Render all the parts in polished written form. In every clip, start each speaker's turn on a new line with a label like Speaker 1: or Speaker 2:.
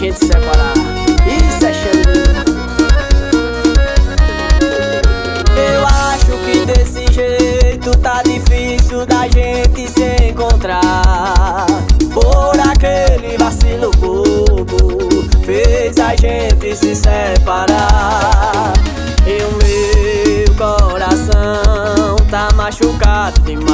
Speaker 1: gente se separar. Isso é cheiro. Eu acho que desse jeito tá difícil da gente se encontrar. Por aquele vacilo bobo fez a gente se separar. E o meu coração tá machucado demais.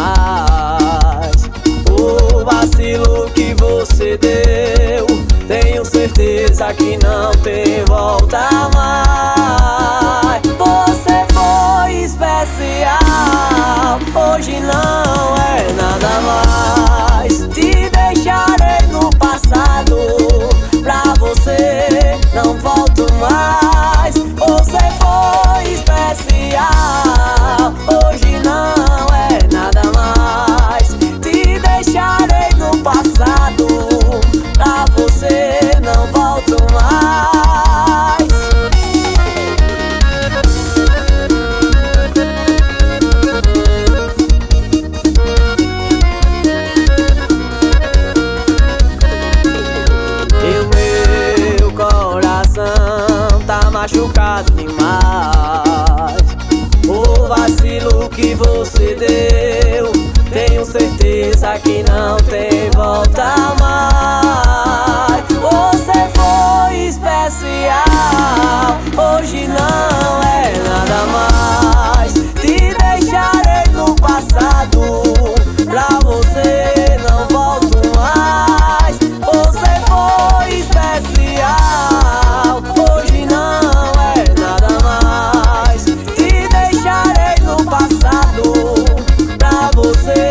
Speaker 1: O vacilo que você deu, tenho certeza que não tem volta mais. Você foi especial, hoje não é nada mais. Te deixarei no passado, pra você não volto mais. Você foi especial, hoje não é nada mais. Te deixarei no passado, pra você não volto mais. E o meu coração tá machucado demais. O vacilo que você deu, tenho certeza que não tem volta mais. Você foi especial, hoje não é nada mais. Te deixarei no passado, pra você não volto mais. Você foi especial, hoje não é nada mais. Te deixarei no passado, pra você